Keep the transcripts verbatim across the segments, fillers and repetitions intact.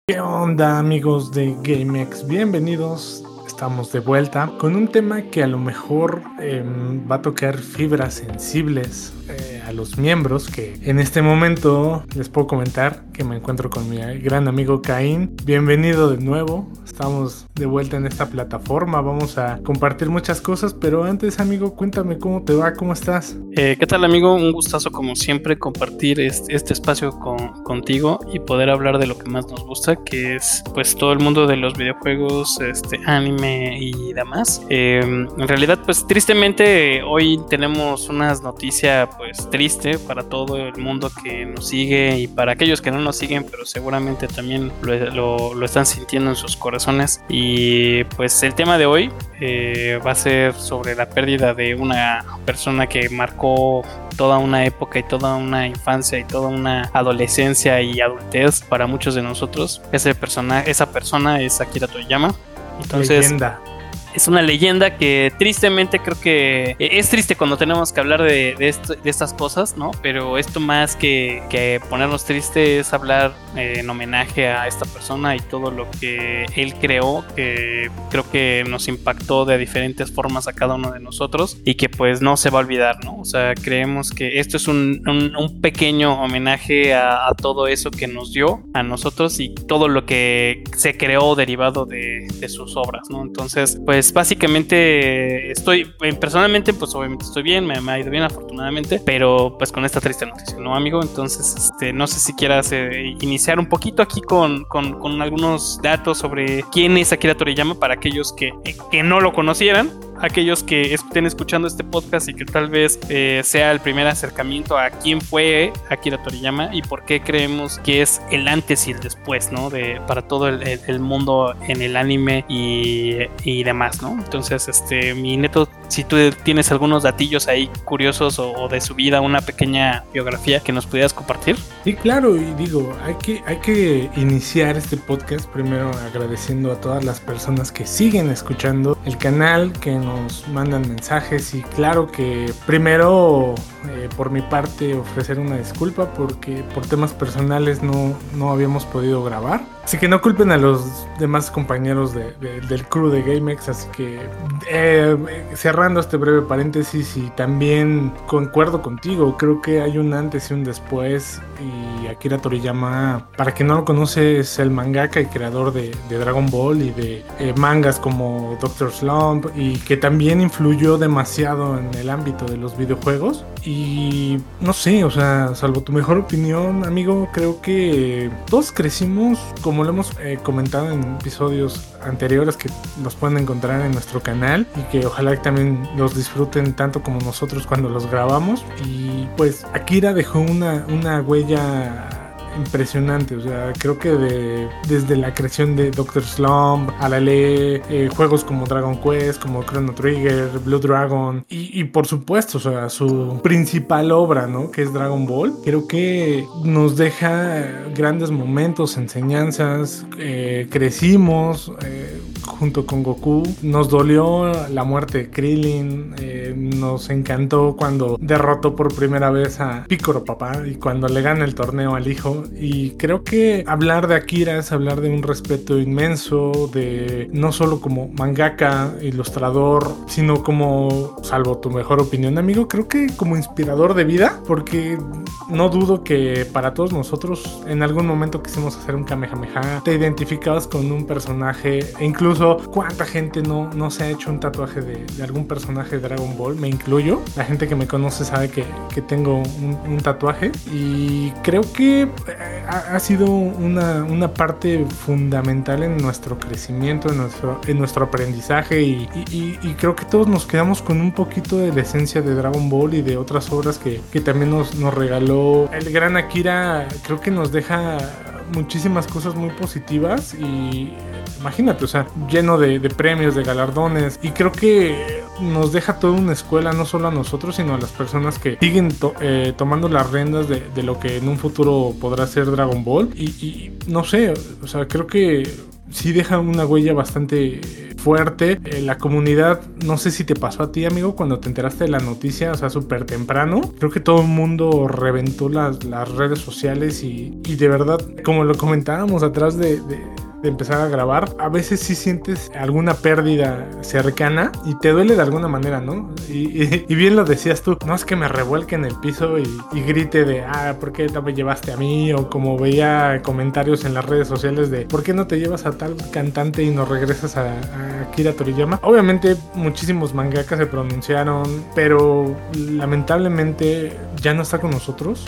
¿Qué onda, amigos de GameX? Bienvenidos. Estamos de vuelta con un tema que a lo mejor eh, va a tocar fibras sensibles eh, a los miembros, que en este momento les puedo comentar que me encuentro con mi gran amigo Caín. Bienvenido de nuevo. Estamos de vuelta en esta plataforma. Vamos a compartir muchas cosas, pero antes, amigo, cuéntame cómo te va, cómo estás. Eh, ¿Qué tal, amigo? Un gustazo como siempre compartir este, este espacio con, contigo y poder hablar de lo que más nos gusta, que es pues todo el mundo de los videojuegos, este anime y demás. Eh, en realidad, pues tristemente hoy tenemos una noticia pues triste para todo el mundo que nos sigue y para aquellos que no nos siguen, pero seguramente también lo, lo, lo están sintiendo en sus corazones. Y pues el tema de hoy eh, va a ser sobre la pérdida de una persona que marcó toda una época y toda una infancia y toda una adolescencia y adultez para muchos de nosotros. Ese persona, esa persona es Akira Toriyama. Entonces, leyenda. Es una leyenda que tristemente creo que es triste cuando tenemos que hablar de, de, esto, de estas cosas, ¿no? Pero esto más que, que ponernos triste es hablar eh, en homenaje a esta persona y todo lo que él creó, que creo que nos impactó de diferentes formas a cada uno de nosotros y que pues no se va a olvidar, ¿no? O sea, creemos que esto es un, un, un pequeño homenaje a, a todo eso que nos dio a nosotros y todo lo que se creó derivado de, de sus obras, ¿no? Entonces, pues básicamente estoy, personalmente pues obviamente estoy bien, me, me ha ido bien afortunadamente, pero pues con esta triste noticia, ¿no, amigo? Entonces, este, no sé si quieras eh, iniciar un poquito aquí con, con, con algunos datos sobre quién es Akira Toriyama para aquellos que, que no lo conocieran, aquellos que estén escuchando este podcast y que tal vez eh, sea el primer acercamiento a quién fue Akira Toriyama y por qué creemos que es el antes y el después, ¿no? De, para todo el, el, el mundo en el anime y, y demás, ¿no? Entonces, este, mi neto, si tú tienes algunos datillos ahí curiosos o, o de su vida, una pequeña biografía que nos pudieras compartir. Sí, claro, y digo, hay que, hay que iniciar este podcast primero agradeciendo a todas las personas que siguen escuchando el canal, que nos mandan mensajes y claro que primero eh, por mi parte ofrecer una disculpa porque por temas personales no, no habíamos podido grabar. Así que no culpen a los demás compañeros de, de, del crew de GameX, así que eh, cerrando este breve paréntesis y también concuerdo contigo, creo que hay un antes y un después y Akira Toriyama, para quien no lo conoce, es el mangaka y creador de, de Dragon Ball y de eh, mangas como Doctor Slump y que también influyó demasiado en el ámbito de los videojuegos y no sé, o sea, salvo tu mejor opinión, amigo, creo que todos crecimos como lo hemos eh, comentado en episodios anteriores que los pueden encontrar en nuestro canal y que ojalá que también los disfruten tanto como nosotros cuando los grabamos y pues Akira dejó una, una huella impresionante, o sea, creo que de, desde la creación de Doctor Slump, a la ley, eh, juegos como Dragon Quest, como Chrono Trigger, Blue Dragon y, y por supuesto, o sea, su principal obra, ¿no? Que es Dragon Ball, creo que nos deja grandes momentos, enseñanzas, eh, crecimos eh, junto con Goku, nos dolió la muerte de Krillin, eh, nos encantó cuando derrotó por primera vez a Piccolo papá y cuando le gana el torneo al hijo. Y creo que hablar de Akira es hablar de un respeto inmenso, de no solo como mangaka, ilustrador, sino como, salvo tu mejor opinión, amigo, creo que como inspirador de vida, porque no dudo que para todos nosotros en algún momento quisimos hacer un Kamehameha, te identificabas con un personaje, e incluso cuánta gente no, no se ha hecho un tatuaje de, de algún personaje de Dragon Ball, me incluyo, la gente que me conoce sabe que, que tengo un, un tatuaje y creo que ha, ha sido una, una parte fundamental en nuestro crecimiento, en nuestro, en nuestro aprendizaje y, y, y creo que todos nos quedamos con un poquito de la esencia de Dragon Ball y de otras obras que, que también nos, nos regaló el gran Akira. Creo que nos deja muchísimas cosas muy positivas y imagínate, o sea, lleno de, de premios, de galardones y creo que nos deja toda una escuela, no solo a nosotros sino a las personas que siguen to- eh, tomando las riendas de, de lo que en un futuro podrá ser Dragon Ball y, y no sé, o sea, creo que sí deja una huella bastante fuerte. Eh, la comunidad, no sé si te pasó a ti, amigo, cuando te enteraste de la noticia, o sea, súper temprano. Creo que todo el mundo reventó las, las redes sociales y, y de verdad, como lo comentábamos atrás de... de de empezar a grabar, a veces sí sientes alguna pérdida cercana y te duele de alguna manera, ¿no? Y, y, y bien lo decías tú, no es que me revuelque en el piso y, y grite de, ah, ¿por qué no me llevaste a mí? O como veía comentarios en las redes sociales de, ¿por qué no te llevas a tal cantante y no regresas a, a Akira Toriyama? Obviamente muchísimos mangakas se pronunciaron, pero lamentablemente ya no está con nosotros.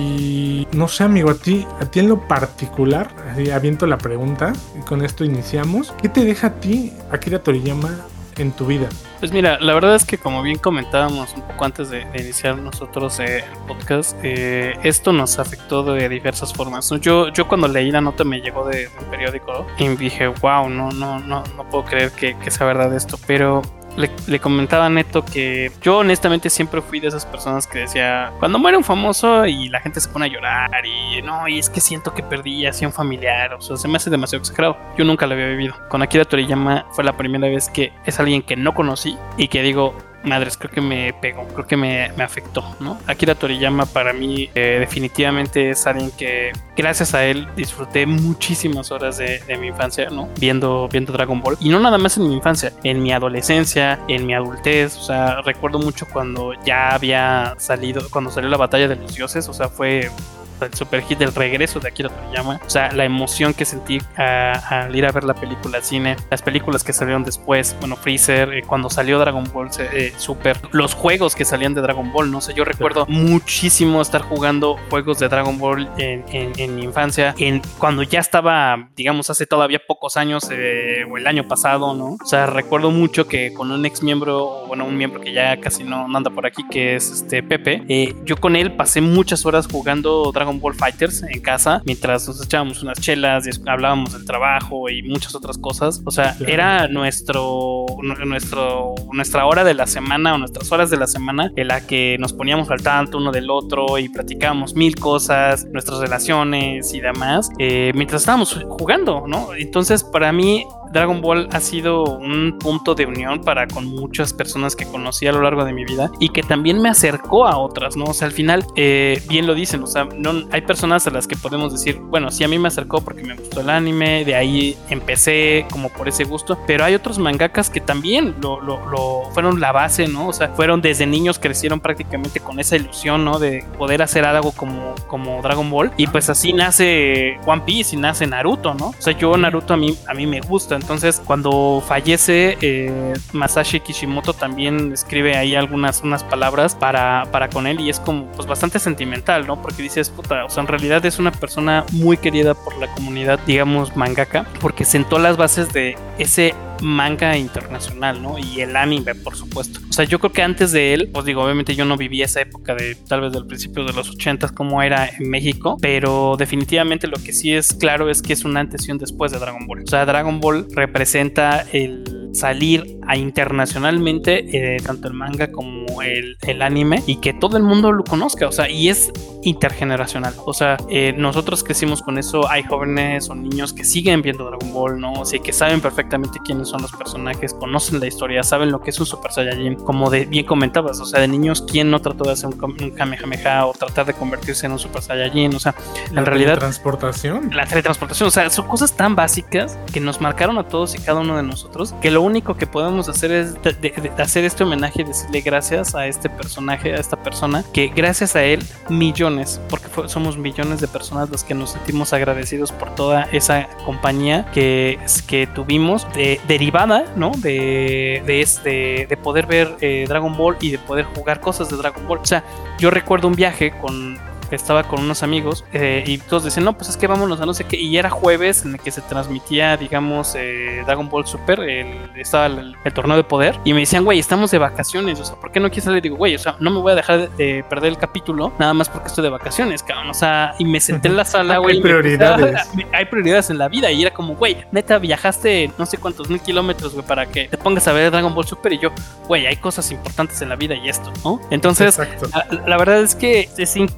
Y no sé, amigo, a ti, a ti en lo particular, así aviento la pregunta, y con esto iniciamos. ¿Qué te deja a ti Akira Toriyama en tu vida? Pues mira, la verdad es que como bien comentábamos un poco antes de, de iniciar nosotros eh, el podcast, eh, esto nos afectó de diversas formas, ¿no? Yo, yo cuando leí la nota me llegó de, de un periódico y dije, wow, no, no, no, no puedo creer que, que sea verdad esto, pero Le, le comentaba a Neto que yo honestamente siempre fui de esas personas que decía, cuando muere un famoso y la gente se pone a llorar y no, y es que siento que perdí así un familiar, o sea, se me hace demasiado exagerado. Yo nunca lo había vivido. Con Akira Toriyama fue la primera vez que es alguien que no conocí y que digo, madres, creo que me pegó, creo que me, me afectó, ¿no? Akira Toriyama para mí eh, definitivamente es alguien que gracias a él disfruté muchísimas horas de, de mi infancia, ¿no? Viendo, viendo Dragon Ball. Y no nada más en mi infancia, en mi adolescencia, en mi adultez. O sea, recuerdo mucho cuando ya había salido, cuando salió la batalla de los dioses, o sea, fue el super hit del regreso de Akira Toriyama. O sea, la emoción que sentí a, al ir a ver la película al cine, las películas que salieron después, bueno, Freezer, eh, cuando salió Dragon Ball eh, Super, los juegos que salían de Dragon Ball, no sé, yo recuerdo muchísimo estar jugando juegos de Dragon Ball en, en, en mi infancia, en, cuando ya estaba, digamos, hace todavía pocos años, eh, o el año pasado, ¿no? O sea, recuerdo mucho que con un ex miembro, bueno, un miembro que ya casi no, no anda por aquí, que es este Pepe, eh, yo con él pasé muchas horas jugando Dragon Ball Fighters en casa, mientras nos echábamos unas chelas y hablábamos del trabajo y muchas otras cosas. O sea, claro, era nuestro, nuestro, nuestra hora de la semana o nuestras horas de la semana en la que nos poníamos al tanto uno del otro y platicábamos mil cosas, nuestras relaciones y demás, eh, mientras estábamos jugando, ¿no? Entonces, para mí, Dragon Ball ha sido un punto de unión para con muchas personas que conocí a lo largo de mi vida y que también me acercó a otras, ¿no? O sea, al final, eh, bien lo dicen, o sea, no, hay personas a las que podemos decir, bueno, sí, a mí me acercó porque me gustó el anime, de ahí empecé como por ese gusto, pero hay otros mangakas que también lo, lo, lo fueron la base, ¿no? O sea, fueron desde niños, crecieron prácticamente con esa ilusión, ¿no? De poder hacer algo como, como Dragon Ball, y pues así nace One Piece y nace Naruto, ¿no? O sea, yo Naruto a mí, a mí me gusta. Entonces, cuando fallece eh, Masashi Kishimoto, también escribe ahí algunas unas palabras para, para con él, y es como pues bastante sentimental, ¿no? Porque dices, puta, o sea, en realidad es una persona muy querida por la comunidad, digamos, mangaka, porque sentó las bases de ese manga internacional, ¿no? Y el anime, por supuesto. O sea, yo creo que antes de él, pues digo, obviamente yo no viví esa época de tal vez del principio de los ochentas como era en México, pero definitivamente lo que sí es claro es que es un antes y un después de Dragon Ball. O sea, Dragon Ball representa el salir a internacionalmente, eh, tanto el manga como el, el anime, y que todo el mundo lo conozca, o sea, y es intergeneracional. O sea, eh, nosotros crecimos con eso, hay jóvenes o niños que siguen viendo Dragon Ball, ¿no? O sea, que saben perfectamente quiénes son los personajes, conocen la historia, saben lo que es un Super Saiyajin, como de, bien comentabas, o sea, de niños, ¿quién no trató de hacer un, un Kamehameha o tratar de convertirse en un Super Saiyajin? O sea, la en realidad... teletransportación. La teletransportación, o sea, son cosas tan básicas que nos marcaron a todos y cada uno de nosotros, que lo único que podemos hacer es de, de, de hacer este homenaje y decirle gracias a este personaje, a esta persona, que gracias a él, millones, porque fue, somos millones de personas los que nos sentimos agradecidos por toda esa compañía que, que tuvimos, de, derivada, ¿no? De, de, este, de poder ver eh, Dragon Ball y de poder jugar cosas de Dragon Ball. O sea, yo recuerdo un viaje con... estaba con unos amigos eh, y todos decían, no, pues es que vámonos a no sé qué, y era jueves en el que se transmitía, digamos, eh, Dragon Ball Super, el, estaba el, el torneo de poder, y me decían, güey, estamos de vacaciones, o sea, ¿por qué no quieres salir? Digo, güey, o sea, no me voy a dejar de, de perder el capítulo nada más porque estoy de vacaciones, cabrón, o sea, y me senté en la sala, güey. Hay prioridades. A, hay prioridades en la vida, y era como, güey, neta, viajaste no sé cuántos mil kilómetros, güey, para que te pongas a ver Dragon Ball Super, y yo, güey, hay cosas importantes en la vida y esto, ¿no? Entonces, la, la verdad es que es impresionante. O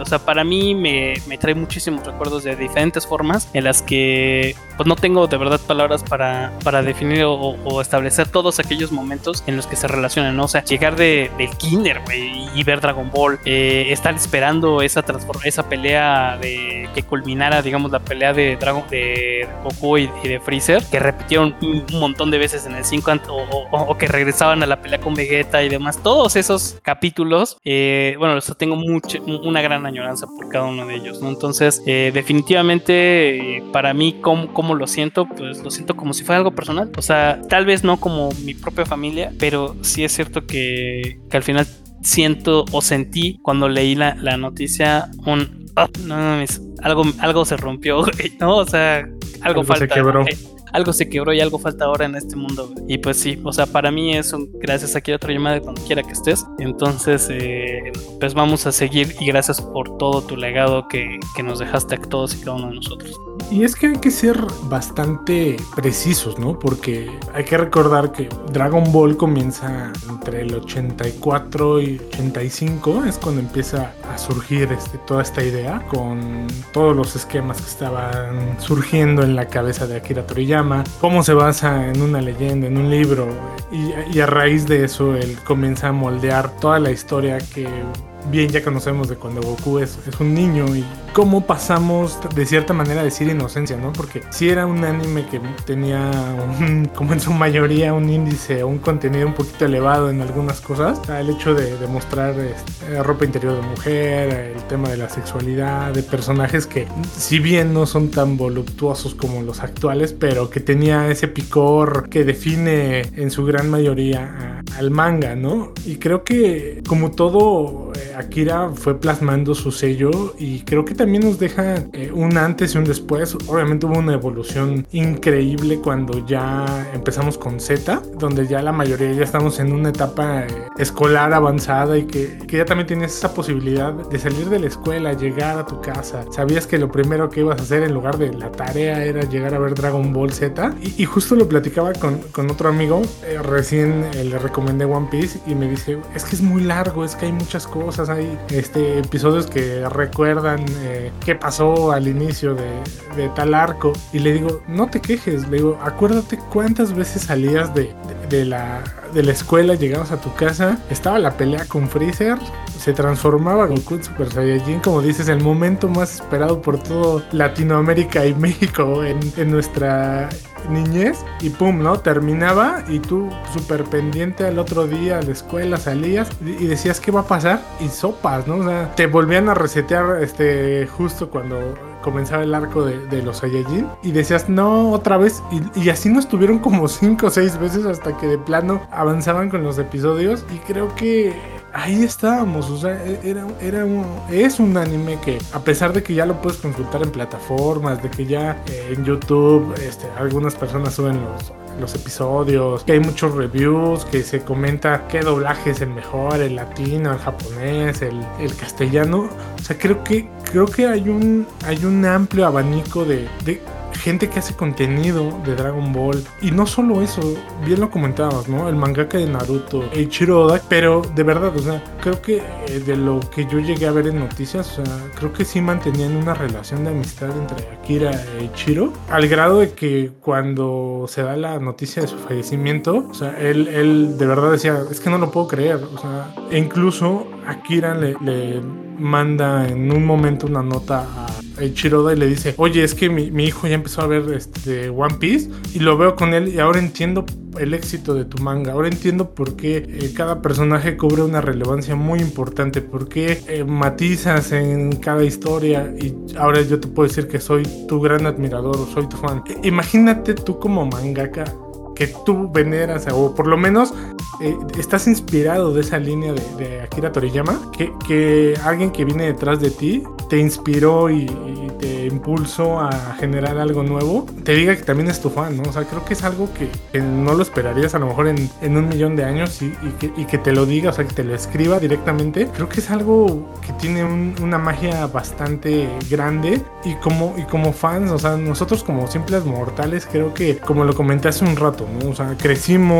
sea, para mí me, me trae muchísimos recuerdos de diferentes formas en las que pues no tengo de verdad palabras para, para definir o, o establecer todos aquellos momentos en los que se relacionan, ¿no? O sea, llegar de, del kinder, güey, y ver Dragon Ball, eh, estar esperando esa transform esa pelea de que culminara, digamos, la pelea de Dragon de Goku y, y de Freezer, que repitieron un, un montón de veces en el cinco, o, o, o que regresaban a la pelea con Vegeta y demás. Todos esos capítulos, eh, bueno, o sea, tengo mucho, una gran añoranza por cada uno de ellos, ¿no? Entonces, eh, definitivamente, eh, para mí, ¿cómo, cómo lo siento? Pues lo siento como si fuera algo personal. O sea, tal vez no como mi propia familia, pero sí es cierto que, que al final siento o sentí cuando leí la, la noticia un... Oh, no, no, algo, algo se rompió, güey, ¿no? O sea, algo, algo falta. Se quebró. Eh, algo se quebró y algo falta ahora en este mundo. Y pues sí, o sea, para mí es un gracias aquí a otra llamada cuando quiera que estés. Entonces, eh, pues vamos a seguir y gracias por todo tu legado que, que nos dejaste a todos y cada uno de nosotros. Y es que hay que ser bastante precisos, ¿no? Porque hay que recordar que Dragon Ball comienza entre el ochenta y cuatro y ochenta y cinco, es cuando empieza a surgir este, toda esta idea, con todos los esquemas que estaban surgiendo en la cabeza de Akira Toriyama, cómo se basa en una leyenda, en un libro, y, y a raíz de eso él comienza a moldear toda la historia que bien ya conocemos de cuando Goku es, es un niño, y cómo pasamos de cierta manera a decir inocencia, ¿no? Porque si era un anime que tenía un, como en su mayoría un índice o un contenido un poquito elevado en algunas cosas, o sea, el hecho de, de mostrar este, ropa interior de mujer, el tema de la sexualidad, de personajes que si bien no son tan voluptuosos como los actuales, pero que tenía ese picor que define en su gran mayoría a, al manga, ¿no? Y creo que como todo eh, Akira fue plasmando su sello, y creo que también nos deja eh, un antes y un después. Obviamente hubo una evolución increíble cuando ya empezamos con Z, donde ya la mayoría ya estamos en una etapa eh, escolar avanzada, y que, que ya también tienes esa posibilidad de salir de la escuela, llegar a tu casa. Sabías que lo primero que ibas a hacer en lugar de la tarea era llegar a ver Dragon Ball Z, y, y justo lo platicaba con, con otro amigo, eh, recién eh, le recomendé One Piece y me dice, es que es muy largo, es que hay muchas cosas, hay este, episodios que recuerdan eh, qué pasó al inicio de, de tal arco, y le digo, no te quejes, le digo, acuérdate cuántas veces salías de, de, de, la, de la escuela, llegabas a tu casa, estaba la pelea con Freezer, se transformaba Goku en Super Saiyajin, como dices, el momento más esperado por todo Latinoamérica y México en, en nuestra niñez, y pum, ¿no? Terminaba y tú súper pendiente al otro día a la escuela, salías y decías ¿qué va a pasar? Y sopas, ¿no? O sea, te volvían a resetear este, justo cuando comenzaba el arco de, de los Saiyajin, y decías no, otra vez, y, y así nos tuvieron como cinco o seis veces hasta que de plano avanzaban con los episodios, y creo que ahí estábamos. O sea, era, era un, es un anime que, a pesar de que ya lo puedes consultar en plataformas, de que ya eh, en YouTube este, algunas personas suben los, los episodios, que hay muchos reviews, que se comenta qué doblaje es el mejor, el latino, el japonés, el, el castellano. O sea, creo que, creo que hay un, hay un amplio abanico de, de gente que hace contenido de Dragon Ball, y no solo eso, bien lo comentabas, ¿no? El mangaka de Naruto, Eiichiro Oda, pero de verdad, o sea, creo que eh, de lo que yo llegué a ver en noticias, o sea, creo que sí mantenían una relación de amistad entre Akira e Eiichiro, al grado de que cuando se da la noticia de su fallecimiento, o sea, él, él de verdad decía, es que no lo puedo creer, o sea, e incluso Akira le, le manda en un momento una nota a Eiichiro Oda y le dice, oye, es que mi, mi hijo ya empezó a ver este One Piece y lo veo con él, y ahora entiendo el éxito de tu manga, ahora entiendo por qué eh, cada personaje cubre una relevancia muy importante, por qué eh, matizas en cada historia, y ahora yo te puedo decir que soy tu gran admirador, soy tu fan. E- imagínate tú como mangaka que tú veneras, o por lo menos eh, estás inspirado de esa línea de, de Akira Toriyama, que, que alguien que viene detrás de ti te inspiró y, y te impulsó a generar algo nuevo, te diga que también es tu fan, ¿no? O sea, creo que es algo que, que no lo esperarías a lo mejor en, en un millón de años, y, y, que, y que te lo diga, o sea, que te lo escriba directamente. Creo que es algo que tiene un, una magia bastante grande, y como, y como fans, o sea, nosotros como simples mortales, creo que, como lo comenté hace un rato, ¿no? O sea, crecimos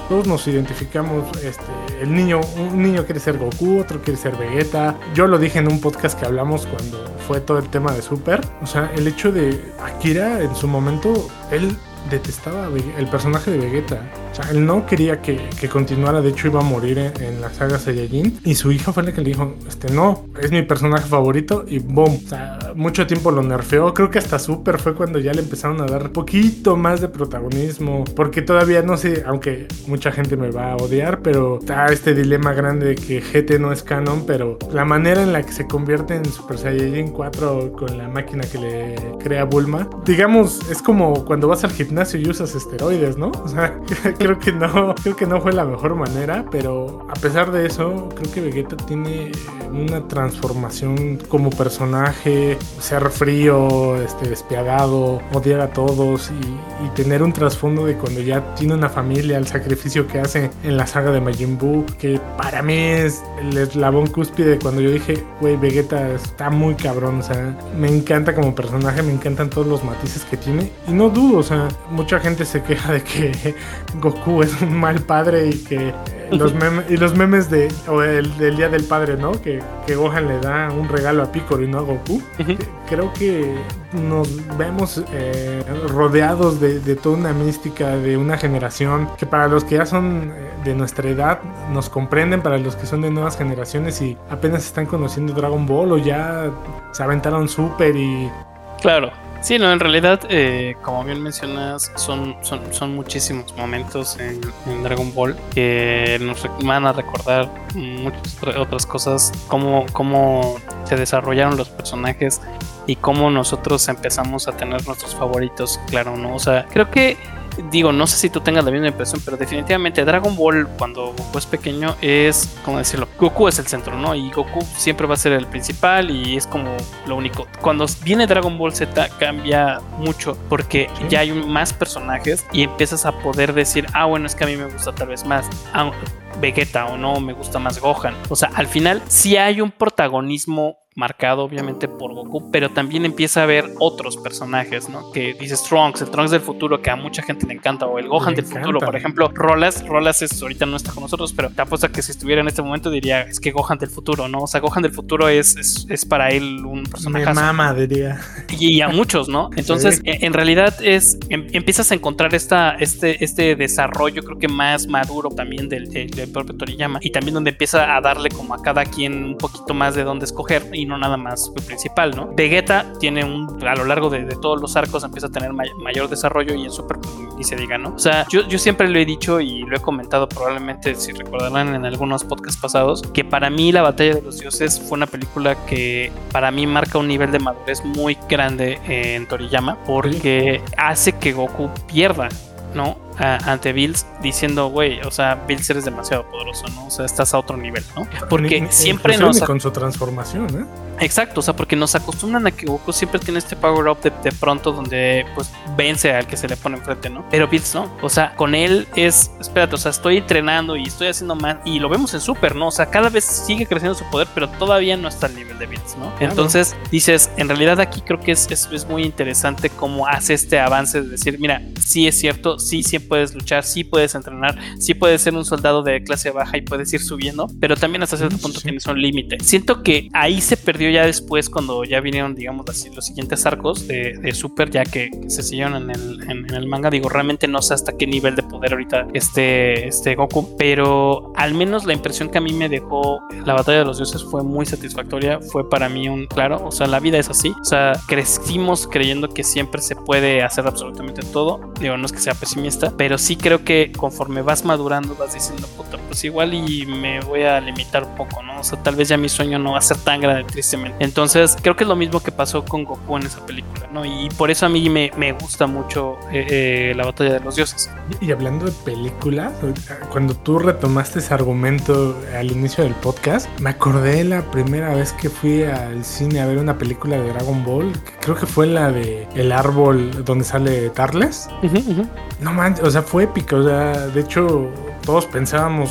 todos nos identificamos, este, el niño, un niño quiere ser Goku, otro quiere ser Vegeta. Yo lo dije en un podcast que hablamos cuando fue todo el tema de Super. O sea, el hecho de Akira en su momento, él detestaba el personaje de Vegeta. O sea, él no quería que, que continuara. De hecho, iba a morir en, en la saga Saiyajin. Y su hija fue la que le dijo, este, no, es mi personaje favorito. Y boom. O sea, mucho tiempo lo nerfeó. Creo que hasta Super fue cuando ya le empezaron a dar poquito más de protagonismo. Porque todavía no sé, aunque mucha gente me va a odiar, pero está este dilema grande de que G T no es canon. Pero la manera en la que se convierte en Super Saiyajin cuatro con la máquina que le crea Bulma, digamos, es como cuando vas al gimnasio y usas esteroides, ¿no? O sea, creo que no, creo que no fue la mejor manera, pero a pesar de eso, creo que Vegeta tiene una transformación como personaje, ser frío, este, despiadado, odiar a todos y, y tener un trasfondo de cuando ya tiene una familia, el sacrificio que hace en la saga de Majin Buu, que para mí es el eslabón cúspide cuando yo dije, güey, Vegeta está muy cabrón, o sea, me encanta como personaje, me encantan todos los matices que tiene y no dudo, o sea, mucha gente se queja de que Goku es un mal padre y que los memes, y los memes de o el, del Día del Padre, ¿no? Que, que Gohan le da un regalo a Piccolo y no a Goku. Uh-huh. Creo que nos vemos eh, rodeados de, de toda una mística de una generación que para los que ya son de nuestra edad nos comprenden, para los que son de nuevas generaciones y apenas están conociendo Dragon Ball o ya se aventaron Super y... Claro. Sí, no, en realidad, eh, como bien mencionas, son, son, son muchísimos momentos en, en Dragon Ball que nos van a recordar muchas otras cosas, cómo, cómo se desarrollaron los personajes y cómo nosotros empezamos a tener nuestros favoritos, claro, ¿no? O sea, creo que digo, no sé si tú tengas la misma impresión, pero definitivamente Dragon Ball, cuando Goku es pequeño, es, ¿cómo decirlo? Goku es el centro, ¿no? Y Goku siempre va a ser el principal y es como lo único. Cuando viene Dragon Ball Z cambia mucho porque ¿sí? Ya hay más personajes y empiezas a poder decir, ah, bueno, es que a mí me gusta tal vez más ah, Vegeta o no, me gusta más Gohan. O sea, al final sí hay un protagonismo marcado obviamente por Goku, pero también empieza a haber otros personajes, ¿no? Que dices Trunks, el Trunks del futuro que a mucha gente le encanta, o el Gohan me del encanta. Futuro, por ejemplo, Rolas, Rolas es, ahorita no está con nosotros, pero te apuesto que si estuviera en este momento diría, es que Gohan del futuro, ¿no? O sea, Gohan del futuro es, es, es para él un personaje. Me mama, diría. Y, y a muchos, ¿no? Entonces, sí. en, en realidad es, em, empiezas a encontrar esta, este, este desarrollo, creo que más maduro también del, del, del propio Toriyama, y también donde empieza a darle como a cada quien un poquito más de dónde escoger, y no nada más el principal, ¿no? Vegeta tiene un, a lo largo de, de todos los arcos empieza a tener may, mayor desarrollo y en Super ni se diga, ¿no? O sea, yo, yo siempre lo he dicho y lo he comentado probablemente, si recordarán en algunos podcasts pasados, que para mí La Batalla de los Dioses fue una película que para mí marca un nivel de madurez muy grande en Toriyama, porque hace que Goku pierda, ¿no? A, ante Bills, diciendo, güey, o sea, Bills eres demasiado poderoso, ¿no? O sea, estás a otro nivel, ¿no? Porque ni, siempre nos... con su transformación, ¿eh? Exacto, o sea, porque nos acostumbran a que Goku siempre tiene este power up de, de pronto donde, pues, vence al que se le pone enfrente, ¿no? Pero Bills no, o sea, con él es, espérate, o sea, estoy entrenando y estoy haciendo más, y lo vemos en Super, ¿no? O sea, cada vez sigue creciendo su poder, pero todavía no está al nivel de Bills, ¿no? Claro. Entonces, dices, en realidad aquí creo que es, es, es muy interesante cómo hace este avance de decir, mira, sí es cierto, sí, siempre puedes luchar, sí puedes entrenar, sí puedes ser un soldado de clase baja y puedes ir subiendo, pero también hasta cierto punto sí. Tienes un límite. Siento que ahí se perdió ya después cuando ya vinieron, digamos así, los siguientes arcos de, de Super, ya que, que se siguieron en el, en, en el manga. Digo, realmente no sé hasta qué nivel de poder ahorita este, este Goku, pero al menos la impresión que a mí me dejó La Batalla de los Dioses fue muy satisfactoria. Fue para mí un claro, o sea, la vida es así, o sea, crecimos creyendo que siempre se puede hacer absolutamente todo. Digo, no es que sea pesimista, pero sí creo que conforme vas madurando vas diciendo, puta, pues igual y me voy a limitar un poco, ¿no? O sea, tal vez ya mi sueño no va a ser tan grande, tristemente. Entonces, creo que es lo mismo que pasó con Goku en esa película, ¿no? Y por eso a mí me, me gusta mucho eh, eh, La Batalla de los Dioses. Y hablando de películas, cuando tú retomaste ese argumento al inicio del podcast, me acordé la primera vez que fui al cine a ver una película de Dragon Ball, que creo que fue la de El Árbol, donde sale Tarles. Uh-huh, uh-huh. No manches, o sea, fue épico, o sea, de hecho, todos pensábamos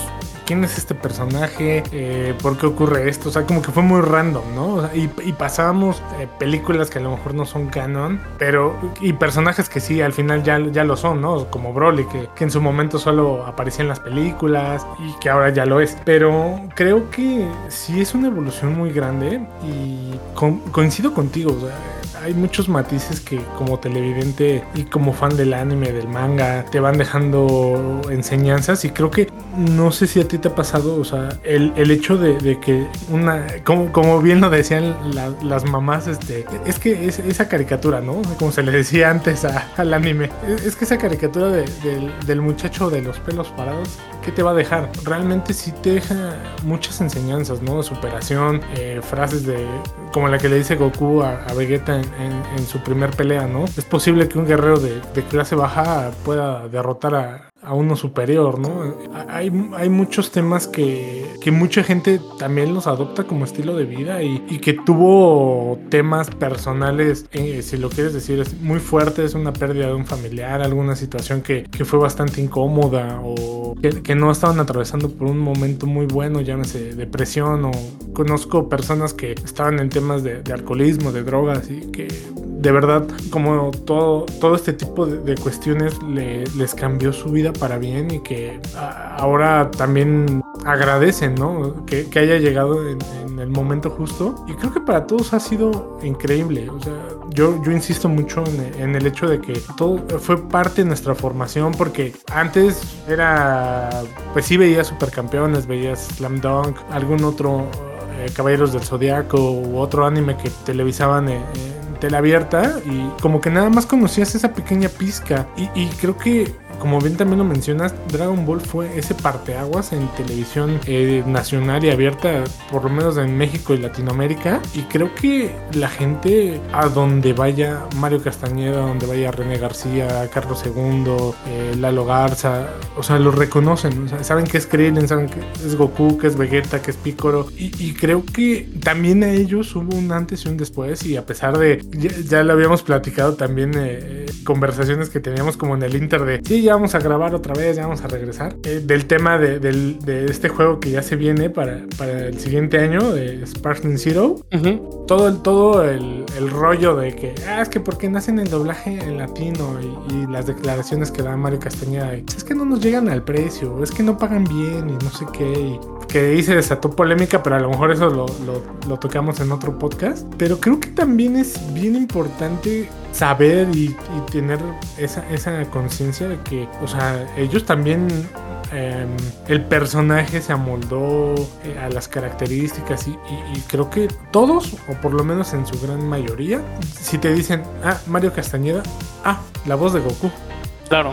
quién es este personaje, eh, por qué ocurre esto, o sea, como que fue muy random, ¿no? O sea, y, y pasábamos eh, películas que a lo mejor no son canon, pero y personajes que sí, al final ya, ya lo son, ¿no? Como Broly, que, que en su momento solo aparecía en las películas y que ahora ya lo es. Pero creo que sí es una evolución muy grande y co- coincido contigo, o sea, hay muchos matices que como televidente y como fan del anime, del manga, te van dejando enseñanzas y creo que no sé si a ti te ha pasado, o sea, el, el hecho de, de que una, como, como bien lo decían la, las mamás, este, es que es, esa caricatura, ¿no? Como se le decía antes a, al anime, es, es que esa caricatura de, de, del muchacho de los pelos parados, ¿qué te va a dejar? Realmente sí te deja muchas enseñanzas, ¿no? Superación, eh, frases de, como la que le dice Goku a, a Vegeta en, en, en su primer pelea, ¿no? Es posible que un guerrero de, de clase baja pueda derrotar a, a uno superior, ¿no? Hay, hay muchos temas que, que mucha gente también los adopta como estilo de vida y, y que tuvo temas personales, eh, si lo quieres decir, es muy fuertes, una pérdida de un familiar, alguna situación que, que fue bastante incómoda o que, que no estaban atravesando por un momento muy bueno, llámese depresión, o conozco personas que estaban en temas de, de alcoholismo, de drogas y que de verdad, como todo, todo este tipo de, de cuestiones le, les cambió su vida para bien y que a, ahora también agradecen, ¿no? Que, que haya llegado en, en el momento justo. Y creo que para todos ha sido increíble. O sea, yo, yo insisto mucho en, en el hecho de que todo fue parte de nuestra formación, porque antes era, pues sí veías Supercampeones, veías Slam Dunk, algún otro eh, Caballeros del Zodiaco u otro anime que televisaban en, en tela abierta y como que nada más conocías esa pequeña pizca y, y creo que como bien también lo mencionas, Dragon Ball fue ese parteaguas en televisión eh, nacional y abierta, por lo menos en México y Latinoamérica, y creo que la gente a donde vaya Mario Castañeda, a donde vaya René García, Carlos segundo, eh, Lalo Garza, o sea, lo reconocen, o sea, saben que es Krillin, saben que es Goku, que es Vegeta, que es Piccolo, y, y creo que también a ellos hubo un antes y un después, y a pesar de, ya, ya lo habíamos platicado también, eh, conversaciones que teníamos como en el Inter de, sí, ya vamos a grabar otra vez, ya vamos a regresar, eh, del tema de, de, de este juego que ya se viene para, para el siguiente año, de Sparking Zero. Uh-huh. Todo, el, todo el, el rollo de que, ah, es que porque no hacen el doblaje en latino y, y las declaraciones que da Mario Castañeda, y, es que no nos llegan al precio, es que no pagan bien y no sé qué, y que ahí se desató polémica, pero a lo mejor eso lo, lo, lo tocamos en otro podcast. Pero creo que también es bien importante saber y, y tener esa, esa conciencia de que, o sea, ellos también, eh, el personaje se amoldó eh, a las características y, y, y creo que todos, o por lo menos en su gran mayoría, si te dicen, ah, Mario Castañeda, ah, la voz de Goku. Claro.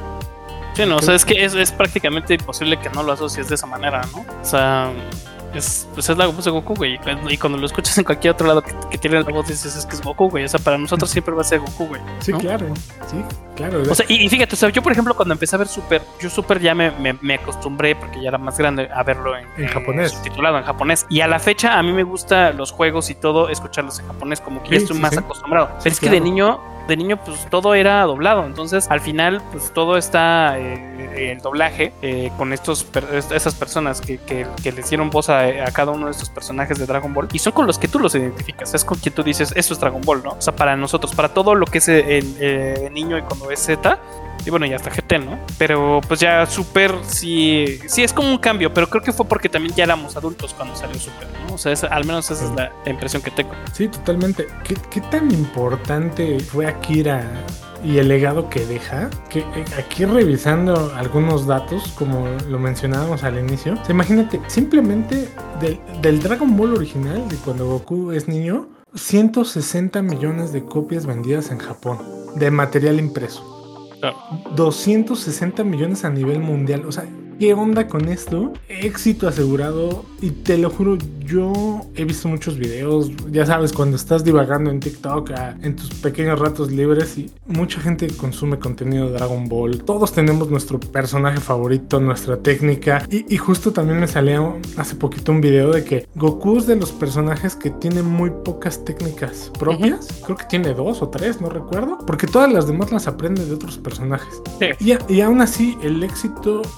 Sí, no, o sea, es que es, es prácticamente imposible que no lo asocies de esa manera, ¿no? O sea, es, pues es la voz de Goku, güey. Y cuando lo escuchas en cualquier otro lado que, que tiene la voz, dices, es que es Goku, güey. O sea, para nosotros siempre va a ser Goku, güey, ¿no? Sí, claro, sí, claro. O sea, y, y fíjate, o sea, yo por ejemplo cuando empecé a ver Super, yo Super ya me, me, me acostumbré, porque ya era más grande, a verlo en, en en japonés, subtitulado en japonés. Y a la fecha a mí me gusta los juegos y todo, escucharlos en japonés, como que sí, ya estoy sí, más sí. acostumbrado. Pero sí, es que claro. de niño... de niño pues todo era doblado, entonces al final pues todo está eh, el doblaje eh, con estos per- esas personas que, que, que les dieron voz a, a cada uno de estos personajes de Dragon Ball y son con los que tú los identificas, es con quien tú dices eso es Dragon Ball, ¿no? O sea, para nosotros, para todo lo que es el, el, el niño y cuando es Z y bueno, ya hasta G T, ¿no? Pero pues ya Super sí, sí es como un cambio, pero creo que fue porque también ya éramos adultos cuando salió Super, ¿no? O sea, es, al menos esa es la, la impresión que tengo. Sí, totalmente. ¿Qué, qué tan importante fue Akira y el legado que deja? Que aquí revisando algunos datos, como lo mencionábamos al inicio, o sea, imagínate, simplemente del, del Dragon Ball original, de cuando Goku es niño, ciento sesenta millones de copias vendidas en Japón de material impreso. Claro. doscientos sesenta millones a nivel mundial. O sea, ¿qué onda con esto? Éxito asegurado. Y te lo juro, yo he visto muchos videos. Ya sabes, cuando estás divagando en TikTok, a, en tus pequeños ratos libres, y mucha gente consume contenido de Dragon Ball. Todos tenemos nuestro personaje favorito, nuestra técnica. Y, y justo también me salió hace poquito un video de que Goku es de los personajes que tiene muy pocas técnicas propias. Uh-huh. Creo que tiene dos o tres, no recuerdo. Porque todas las demás las aprende de otros personajes. Sí. Y, y aún así, el éxito y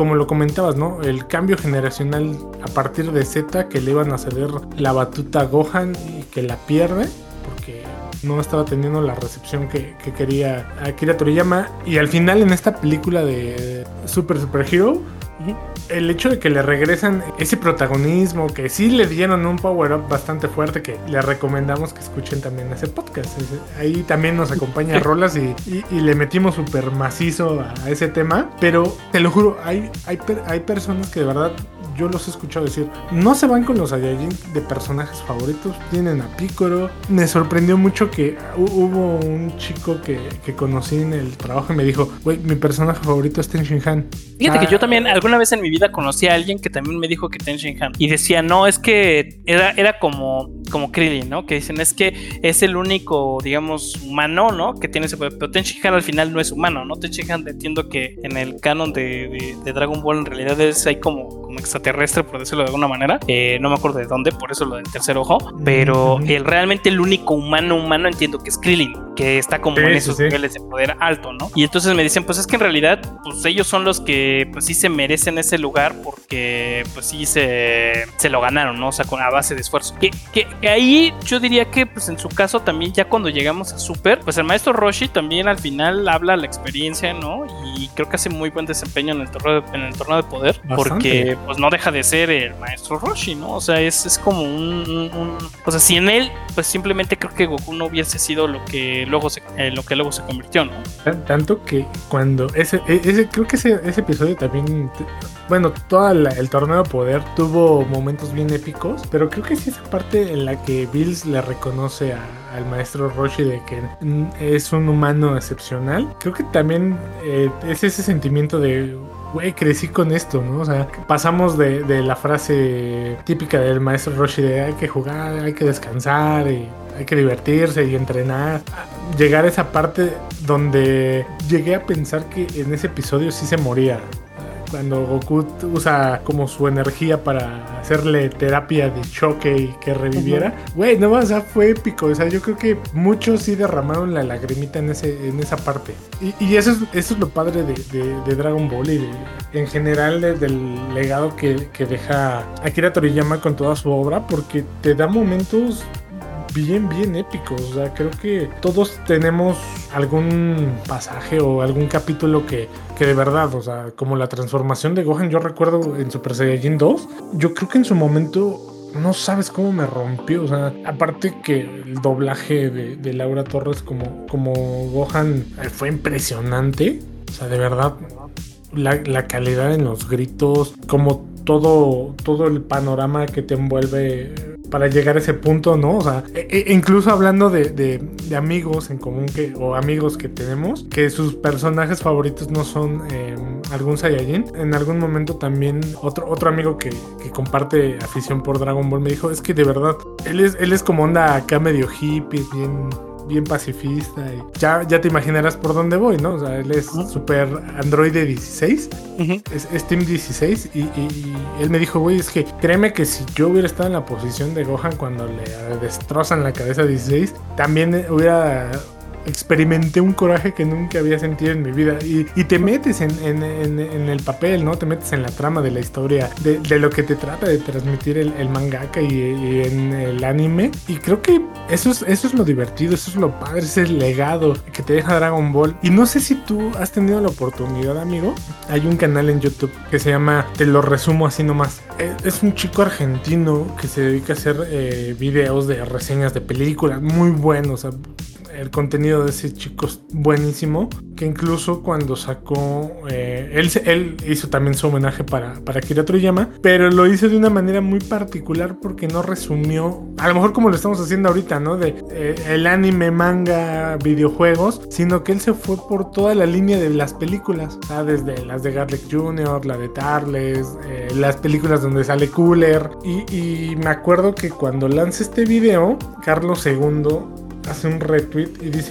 como lo comentabas, ¿no? El cambio generacional a partir de Z, que le iban a ceder la batuta a Gohan y que la pierde porque no estaba teniendo la recepción que, que quería Akira Toriyama. Y al final, en esta película de Super Super Hero, el hecho de que le regresan ese protagonismo, que sí le dieron un power up bastante fuerte, que le recomendamos que escuchen también ese podcast. Ahí también nos acompaña Rolas y, y, y le metimos súper macizo a ese tema. Pero te lo juro, hay, hay, hay personas que de verdad yo los he escuchado decir, no se van con los Saiyajin de personajes favoritos, tienen a Piccolo. Me sorprendió mucho que hubo un chico que, que conocí en el trabajo y me dijo, güey, mi personaje favorito es Ten Shin Han. Fíjate ah, que yo también alguna vez en mi vida conocí a alguien que también me dijo que Ten Shin Han, y decía, no, es que era, era como, como Krillin, ¿no? Que dicen, es que es el único, digamos, humano, ¿no? Que tiene ese poder, pero Ten Shin Han al final no es humano, ¿no? Ten Shin Han, entiendo que en el canon de, de, de Dragon Ball en realidad es ahí como, como extraterrestre, por decirlo de alguna manera, eh, no me acuerdo de dónde, por eso lo del tercer ojo, pero uh-huh. el, realmente el único humano humano entiendo que es Krillin, que está como sí, en esos sí, niveles sí. de poder alto, ¿no? Y entonces me dicen, pues es que en realidad, pues ellos son los que pues sí se merecen ese lugar porque pues sí se, se lo ganaron, ¿no? O sea, con, a base de esfuerzo. Que, que, que ahí yo diría que pues en su caso también ya cuando llegamos a Super, pues el maestro Roshi también al final habla la experiencia, ¿no? Y creo que hace muy buen desempeño en el torneo de, en el torneo de poder. Bastante. Porque pues no deja de ser el maestro Roshi, ¿no? O sea, es, es como un, un, un... O sea, si en él, pues simplemente creo que Goku no hubiese sido lo que luego se, eh, lo que luego se convirtió, ¿no? Tanto que cuando ese, ese creo que ese, ese episodio también, bueno, todo la, el torneo de poder tuvo momentos bien épicos, pero creo que sí esa parte en la que Bills le reconoce a, al maestro Roshi de que es un humano excepcional, creo que también eh, es ese sentimiento de güey, crecí con esto, ¿no? O sea, pasamos de, de la frase típica del maestro Roshi de hay que jugar, hay que descansar y hay que divertirse y entrenar, llegar a esa parte donde llegué a pensar que en ese episodio sí se moría. Cuando Goku usa como su energía para hacerle terapia de choque y que reviviera, güey, uh-huh. no, o sea, fue épico. O sea, yo creo que muchos sí derramaron la lagrimita en ese en esa parte. Y, y eso, es, eso es lo padre de, de, de Dragon Ball y de, en general de, del legado que, que deja Akira Toriyama con toda su obra, porque te da momentos bien, bien épicos. O sea, creo que todos tenemos algún pasaje o algún capítulo que, que de verdad, o sea, como la transformación de Gohan, yo recuerdo en Super Saiyajin dos, yo creo que en su momento no sabes cómo me rompió. O sea, aparte que el doblaje de, de Laura Torres como, como Gohan fue impresionante. O sea, de verdad, la, la calidad en los gritos, como todo, todo el panorama que te envuelve para llegar a ese punto, ¿no? O sea, e, e incluso hablando de, de, de amigos en común que, o amigos que tenemos, que sus personajes favoritos no son eh, algún Saiyajin. En algún momento también otro, otro amigo que, que comparte afición por Dragon Ball me dijo, es que de verdad, él es, él es como onda acá medio hippie, bien... bien pacifista y ya, ya te imaginarás por dónde voy, ¿no? O sea, él es uh-huh. Super Android dieciséis, uh-huh. es, es Team dieciséis y, y, y él me dijo, güey, es que créeme que si yo hubiera estado en la posición de Gohan cuando le destrozan la cabeza a dieciséis, también hubiera... experimenté un coraje que nunca había sentido en mi vida y, y te metes en, en, en, en el papel, ¿no? Te metes en la trama de la historia, de, de lo que te trata de transmitir el, el mangaka y, y en el anime, y creo que eso es, eso es lo divertido, eso es lo padre, ese es el legado que te deja Dragon Ball. Y no sé si tú has tenido la oportunidad, amigo, hay un canal en YouTube que se llama Te lo resumo así nomás, es un chico argentino que se dedica a hacer eh, videos de reseñas de películas muy buenos. O sea, el contenido de ese chico es buenísimo, que incluso cuando sacó eh, él, él hizo también su homenaje para, para Akira Toriyama, pero lo hizo de una manera muy particular porque no resumió, a lo mejor como lo estamos haciendo ahorita, ¿no? De eh, el anime, manga, videojuegos, sino que él se fue por toda la línea de las películas, o sea, desde las de Garlic junior, la de Tarles, eh, las películas donde sale Cooler, y, y me acuerdo que cuando lanza este video, Carlos segundo hace un retweet y dice,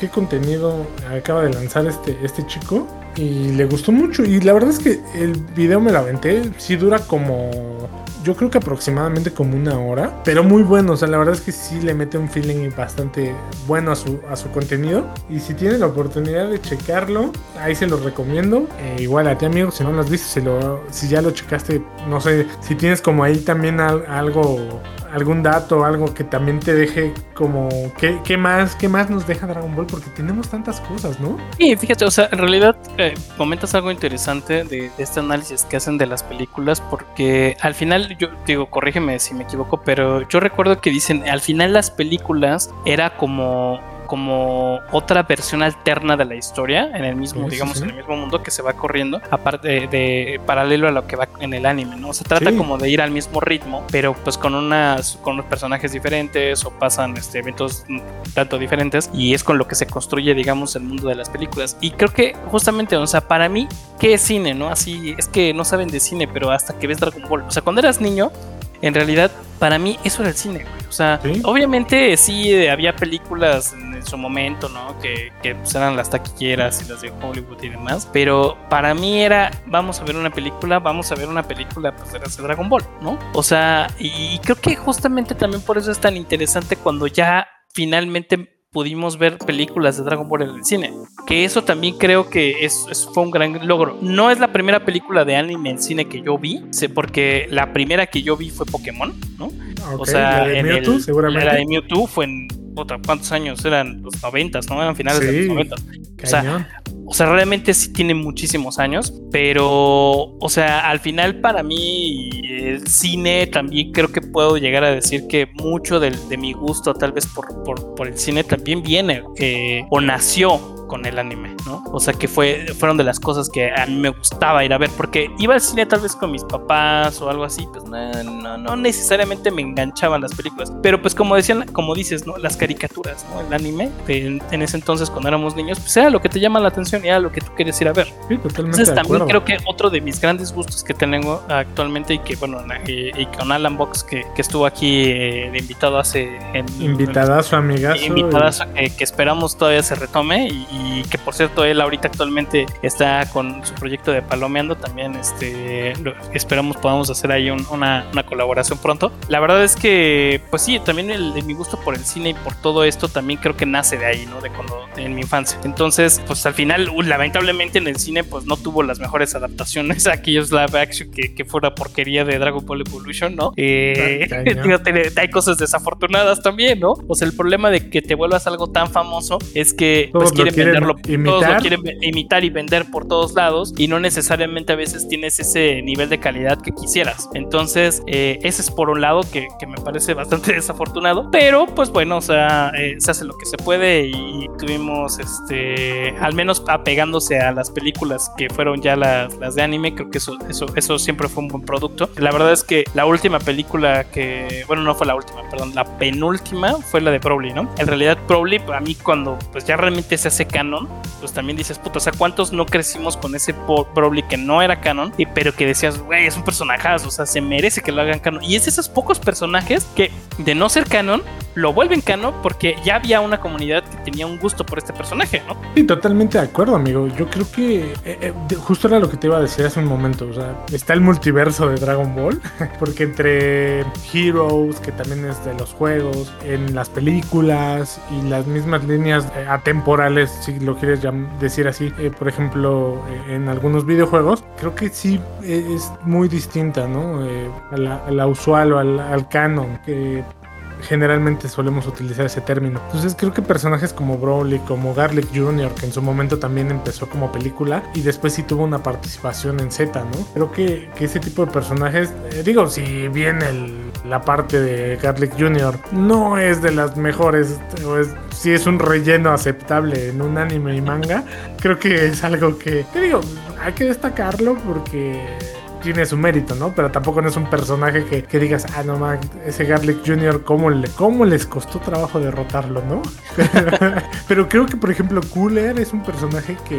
qué contenido acaba de lanzar este, este chico y le gustó mucho. Y la verdad es que el video me lo aventé, sí dura como, yo creo que aproximadamente como una hora, pero muy bueno. O sea, la verdad es que sí le mete un feeling bastante bueno a su, a su contenido. Y si tienen la oportunidad de checarlo, ahí se los recomiendo. Eh, igual a ti, amigo, si no lo has visto, si, lo, si ya lo checaste, no sé, si tienes como ahí también al, algo, algún dato, algo que también te deje como, ¿qué, qué más, qué más nos deja Dragon Ball? Porque tenemos tantas cosas, ¿no? Sí, fíjate, o sea, en realidad eh, comentas algo interesante de, de este análisis que hacen de las películas, porque al final, yo digo, corrígeme si me equivoco, pero yo recuerdo que dicen, al final las películas era como... como otra versión alterna de la historia en el mismo, sí, digamos, sí, sí. en el mismo mundo que se va corriendo, aparte de, de paralelo a lo que va en el anime, ¿no? Se trata sí. como de ir al mismo ritmo, pero pues con unas con unos personajes diferentes o pasan este, eventos tanto diferentes y es con lo que se construye, digamos, el mundo de las películas. Y creo que justamente, o sea, para mí, ¿qué es cine, no? Así es que no saben de cine, pero hasta que ves Dragon Ball, o sea, cuando eras niño, en realidad, para mí, eso era el cine, güey. O sea, ¿sí? Obviamente sí había películas en, en su momento, ¿no? Que, que pues, eran las taquilleras y las de Hollywood y demás. Pero para mí era, vamos a ver una película, vamos a ver una película pues, de las de Dragon Ball, ¿no? O sea, y creo que justamente también por eso es tan interesante cuando ya finalmente pudimos ver películas de Dragon Ball en el cine, que eso también creo que es, es, fue un gran logro. No es la primera película de anime en cine que yo vi, sé porque la primera que yo vi fue Pokémon, ¿no? Okay, o sea, la de en Mewtwo, el, seguramente. La de Mewtwo fue en, otra, ¿cuántos años? Eran los noventas, ¿no? Eran finales sí, de los noventas. O sea, o sea, realmente sí tiene muchísimos años, pero, o sea, al final para mí el cine también creo que puedo llegar a decir que mucho de, de mi gusto tal vez por, por, por el cine también viene eh, o nació con el anime, ¿no? O sea que fue, fueron de las cosas que a mí me gustaba ir a ver, porque iba al cine tal vez con mis papás o algo así, pues no, no, no necesariamente me enganchaban las películas, pero pues como decían, como dices, ¿no? Las caricaturas, ¿no? El anime, en, en ese entonces cuando éramos niños, pues era lo que te llama la atención y era lo que tú querías ir a ver. Sí, totalmente. Entonces también creo que otro de mis grandes gustos que tengo actualmente y que bueno, y, y con Alan Box que, que estuvo aquí eh, de invitado hace... En, invitadazo, en, amigazo. Invitadazo y... que, que esperamos todavía se retome y, y que por cierto él ahorita actualmente está con su proyecto de Palomeando también, este lo, esperamos podamos hacer ahí un, una, una colaboración pronto. La verdad es que pues sí, también el, de mi gusto por el cine y por todo esto también creo que nace de ahí, ¿no? De cuando en mi infancia. Entonces pues al final uh, lamentablemente en el cine pues no tuvo las mejores adaptaciones a aquellos live action que, que fuera porquería de Dragon Ball Evolution, ¿no? Eh, digo, hay cosas desafortunadas también, ¿no? O sea, el problema de que te vuelvas algo tan famoso es que todos pues quieren, quieren venderlo, imitar. Todos lo quieren imitar y vender por todos lados y no necesariamente a veces tienes ese nivel de calidad que quisieras. Entonces eh, ese es por un lado que, que me parece bastante desafortunado, pero pues bueno, o sea, eh, se hace lo que se puede y tuvimos este, al menos apegándose a las películas que fueron ya las, las de anime, creo que eso, eso, eso siempre fue un buen producto. La verdad es que la última película que, bueno, no fue la última, perdón, la penúltima fue la de Broly, ¿no? En realidad Broly, a mí cuando pues ya realmente se hace canon, pues también dices, puta, o sea, ¿cuántos no crecimos con ese Broly que no era canon, y, pero que decías, güey, es un personajazo, o sea, se merece que lo hagan canon? Y es de esos pocos personajes que, de no ser canon, lo vuelven canon porque ya había una comunidad que tenía un gusto por este personaje, ¿no? Sí, totalmente de acuerdo, amigo. Yo creo que eh, eh, justo era lo que te iba a decir hace un momento, o sea, está el multiverso de Dragon Ball, porque entre Heroes, que también es de los juegos, en las películas y las mismas líneas eh, atemporales, si lo quieres decir así, eh, por ejemplo, eh, en algunos videojuegos, creo que sí eh, es muy distinta, ¿no? Eh, a, la, a la usual o al, al canon, que generalmente solemos utilizar ese término. Entonces creo que personajes como Broly, como Garlic junior, que en su momento también empezó como película y después sí tuvo una participación en Z, ¿no? Creo que, que ese tipo de personajes, eh, digo, si bien el, la parte de Garlic junior no es de las mejores, o es, si es un relleno aceptable en un anime y manga, creo que es algo que, que digo, hay que destacarlo porque tiene su mérito, ¿no? Pero tampoco no es un personaje que, que digas, ah, no man, ese Garlic junior, ¿cómo, le, ¿cómo les costó trabajo derrotarlo, no? Pero creo que, por ejemplo, Cooler es un personaje que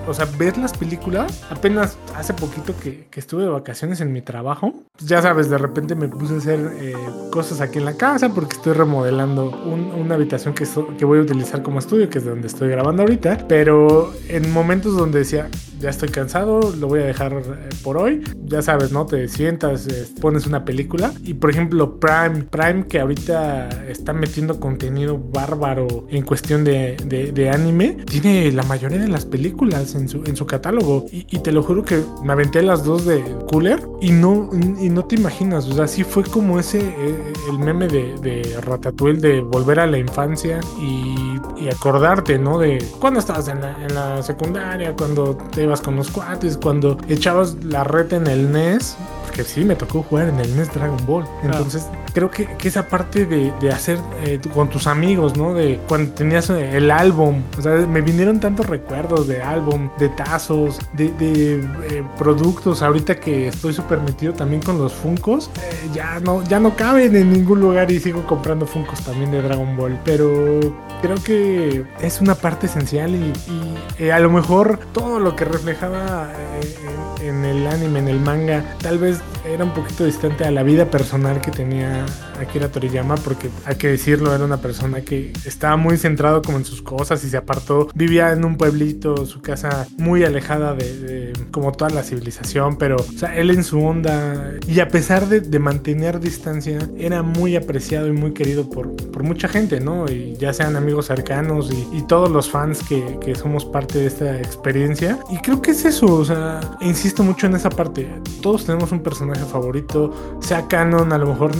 o sea, ver las películas. Apenas hace poquito que, que estuve de vacaciones en mi trabajo, pues ya sabes, de repente me puse a hacer eh, cosas aquí en la casa porque estoy remodelando un, una habitación que, so, que voy a utilizar como estudio, que es donde estoy grabando ahorita, pero en momentos donde decía, ya estoy cansado, lo voy a dejar eh, por hoy, ya sabes, ¿no? Te sientas, eh, pones una película y, por ejemplo, Prime, Prime que ahorita está metiendo contenido bárbaro en cuestión de, de, de anime, tiene la mayoría de las películas en su, en su catálogo y, y te lo juro que me aventé las dos de Cooler y no, y no te imaginas, o sea, sí fue como ese, eh, el meme de, de Ratatouille, de volver a la infancia y, y acordarte, ¿no? De cuando estabas en la, en la secundaria, cuando te ibas con los cuates, cuando echabas la reta en el N E S, porque sí, me tocó jugar en el N E S Dragon Ball. Entonces, ah. creo que, que esa parte de, de hacer eh, con tus amigos, ¿no? De cuando tenías el álbum, o sea, me vinieron tantos recuerdos de álbum, de tazos, de, de eh, productos. Ahorita que estoy súper metido también con los Funkos, eh, ya, no, ya no caben en ningún lugar y sigo comprando Funkos también de Dragon Ball. Pero creo que es una parte esencial y, y eh, a lo mejor todo lo que reflejaba eh, en, en el anime, en el manga, tal vez era un poquito distante a la vida personal que tenía Akira Toriyama, porque hay que decirlo, era una persona que estaba muy centrado como en sus cosas y se apartó, vivía en un pueblito, su casa muy alejada de, de como toda la civilización, pero o sea, él en su onda, y a pesar de, de mantener distancia, era muy apreciado y muy querido por, por mucha gente, ¿no? Y ya sean amigos cercanos y, y todos los fans que, que somos parte de esta experiencia. Y creo que es eso, o sea, insisto mucho en esa parte. Todos tenemos un personaje favorito, sea canon, a lo mejor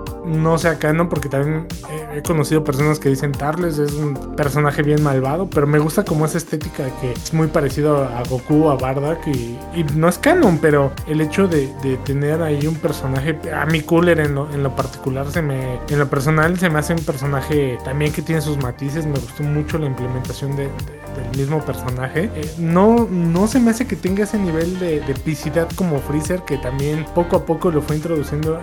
no sea canon, porque también he, he conocido personas que dicen Tarles es un personaje bien malvado, pero me gusta como esa estética que es muy parecido a Goku, a Bardock, y, y no es canon, pero el hecho de, de tener ahí un personaje, a mi Cooler en lo, en lo particular, se me, en lo personal se me hace un personaje también que tiene sus matices. Me gustó mucho la implementación de, de, del mismo personaje. Eh, no, no se me hace que tenga ese nivel de, de epicidad como Freezer, que también poco a poco lo fue introduciendo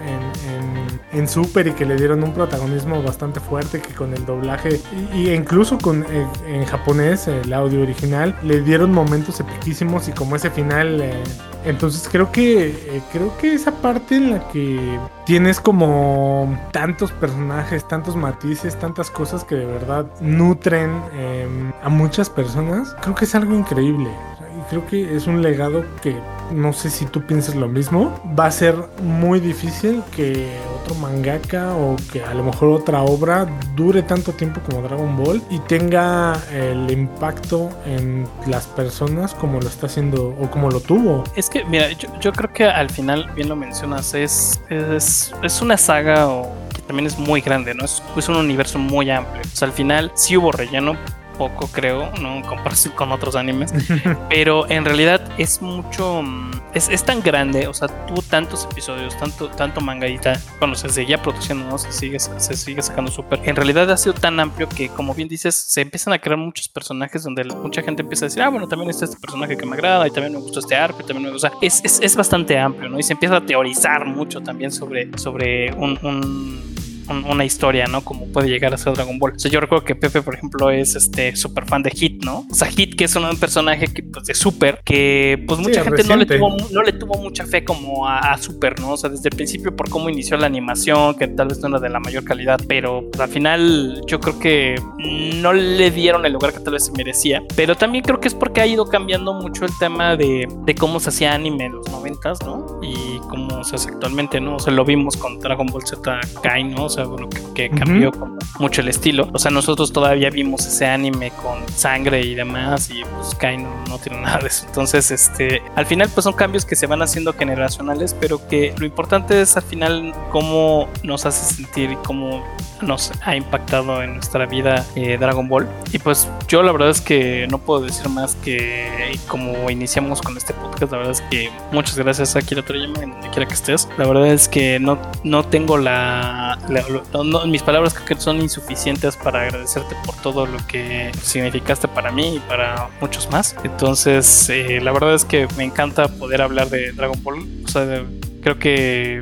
en, en, en su y que le dieron un protagonismo bastante fuerte, que con el doblaje y, y incluso con eh, en japonés, el audio original, le dieron momentos epiquísimos y como ese final. Eh, entonces creo que eh, creo que esa parte en la que tienes como tantos personajes, tantos matices, tantas cosas que de verdad nutren eh, a muchas personas, creo que es algo increíble. Creo que es un legado que no sé si tú piensas lo mismo. Va a ser muy difícil que otro mangaka o que a lo mejor otra obra dure tanto tiempo como Dragon Ball y tenga el impacto en las personas como lo está haciendo o como lo tuvo. Es que, mira, yo, yo creo que al final, bien lo mencionas, es, es, es una saga o, que también es muy grande, ¿no? Es, es un universo muy amplio. O sea, al final sí hubo relleno, poco creo, no en comparación con otros animes, pero en realidad es mucho, es, es tan grande, o sea, tuvo tantos episodios, tanto, tanto manga y tal, cuando se seguía produciendo, ¿no? Se sigue, se sigue sacando súper. En realidad ha sido tan amplio que, como bien dices, se empiezan a crear muchos personajes donde mucha gente empieza a decir, ah, bueno, también está este personaje que me agrada y también me gustó este arco y también me gusta. Es, es, es bastante amplio, ¿no? Y se empieza a teorizar mucho también sobre, sobre un, un una historia, ¿no? Como puede llegar a ser Dragon Ball. O sea, yo recuerdo que Pepe, por ejemplo, es este súper fan de Hit, ¿no? O sea, Hit, que es un personaje que, pues, de Super, que pues mucha sí, gente no le, tuvo, no le tuvo mucha fe como a, a Super, ¿no? O sea, desde el principio por cómo inició la animación, que tal vez no era de la mayor calidad, pero pues, al final yo creo que no le dieron el lugar que tal vez se merecía. Pero también creo que es porque ha ido cambiando mucho el tema de, de cómo se hacía anime en los noventas, ¿no? Y cómo se hace actualmente, ¿no? O sea, lo vimos con Dragon Ball Z Kai, ¿no? O sea, bueno, que, que cambió uh-huh. como mucho el estilo. O sea, nosotros todavía vimos ese anime con sangre y demás, y pues Kai no, no tiene nada de eso. Entonces, este, al final, pues son cambios que se van haciendo generacionales, pero que lo importante es al final cómo nos hace sentir y cómo nos ha impactado en nuestra vida eh, Dragon Ball. Y pues yo la verdad es que no puedo decir más que como iniciamos con este podcast, la verdad es que muchas gracias a Akira Toriyama, en donde quiera que estés. La verdad es que no, no tengo la, la no, no, mis palabras creo que son insuficientes para agradecerte por todo lo que significaste para mí y para muchos más. Entonces eh, la verdad es que me encanta poder hablar de Dragon Ball. O sea, de, creo que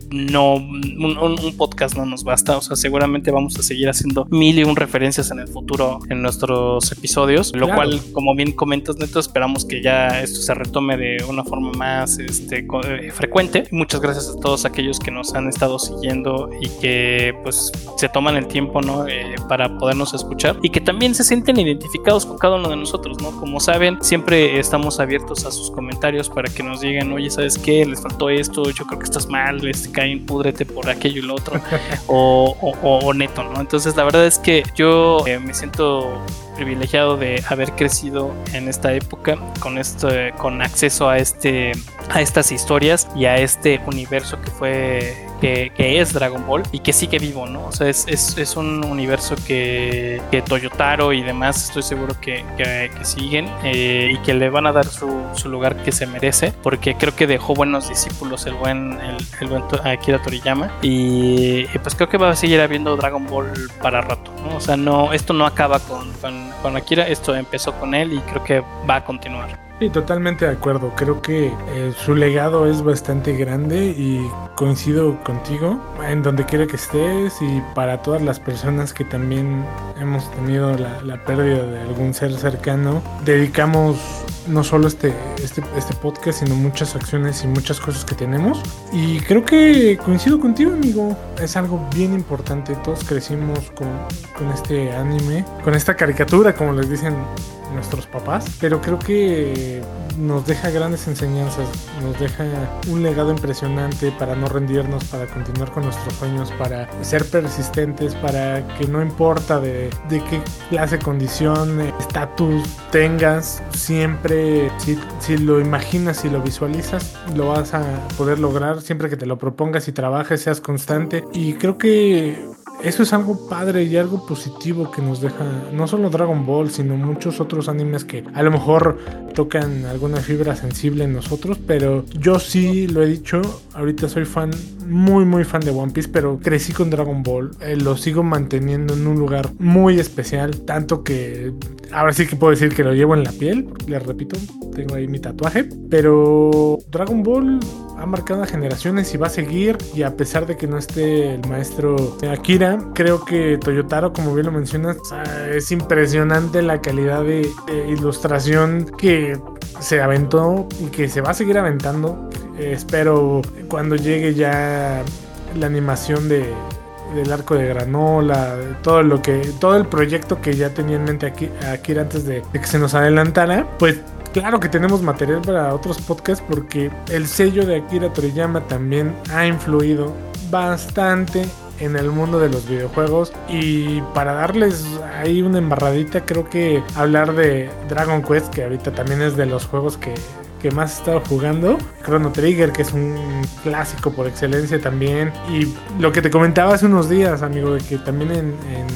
no, un, un, un podcast no nos basta, o sea, seguramente vamos a seguir haciendo mil y un referencias en el futuro en nuestros episodios, lo claro. cual, como bien comentas, Neto, esperamos que ya esto se retome de una forma más este, eh, frecuente. Muchas gracias a todos aquellos que nos han estado siguiendo y que pues se toman el tiempo, ¿no? Eh, para podernos escuchar y que también se sienten identificados con cada uno de nosotros, ¿no? Como saben, siempre estamos abiertos a sus comentarios para que nos digan, oye, ¿sabes qué? Les faltó esto, yo creo que estás mal, este, Caín, púdrete por aquello y lo otro, o, o, o neto, ¿no? Entonces la verdad es que yo eh, me siento privilegiado de haber crecido en esta época con esto, con acceso a este a estas historias y a este universo que fue que, que es Dragon Ball y que sigue vivo, ¿no? O sea, es, es, es un universo que, que Toyotaro y demás estoy seguro que, que, que siguen eh, y que le van a dar su, su lugar que se merece, porque creo que dejó buenos discípulos el buen el, el buen Akira Toriyama y, y pues creo que va a seguir habiendo Dragon Ball para rato, ¿no? O sea, no, esto no acaba con, con con Akira, esto empezó con él y creo que va a continuar. Sí, totalmente de acuerdo. Creo que eh, su legado es bastante grande y coincido contigo en donde quiera que estés, y para todas las personas que también hemos tenido la, la pérdida de algún ser cercano, dedicamos no solo este, este, este podcast, sino muchas acciones y muchas cosas que tenemos. Y creo que coincido contigo, amigo. Es algo bien importante. Todos crecimos con, con este anime, con esta caricatura, como les dicen nuestros papás, pero creo que nos deja grandes enseñanzas, nos deja un legado impresionante para no rendirnos, para continuar con nuestros sueños, para ser persistentes, para que no importa de, de qué clase, condición, estatus tengas, siempre si, si lo imaginas, si lo visualizas, lo vas a poder lograr siempre que te lo propongas y trabajes, seas constante. Y creo que eso es algo padre y algo positivo que nos deja no solo Dragon Ball, sino muchos otros animes que a lo mejor tocan alguna fibra sensible en nosotros, pero yo sí lo he dicho, ahorita soy fan, muy muy fan de One Piece, pero crecí con Dragon Ball, eh, lo sigo manteniendo en un lugar muy especial, tanto que ahora sí que puedo decir que lo llevo en la piel, les repito, tengo ahí mi tatuaje, pero Dragon Ball ha marcado a generaciones y va a seguir, y a pesar de que no esté el maestro Akira, creo que Toyotaro, como bien lo mencionas, es impresionante la calidad de, de ilustración que se aventó y que se va a seguir aventando. Eh, espero cuando llegue ya la animación de del arco de Granola, de todo lo que todo el proyecto que ya tenía en mente aquí, Akira antes de, de que se nos adelantara, pues claro que tenemos material para otros podcasts, porque el sello de Akira Toriyama también ha influido bastante en el mundo de los videojuegos. Y para darles ahí una embarradita, creo que hablar de Dragon Quest, que ahorita también es de los juegos que, que más he estado jugando, Chrono Trigger, que es un clásico por excelencia también, y lo que te comentaba hace unos días, amigo, de que también en,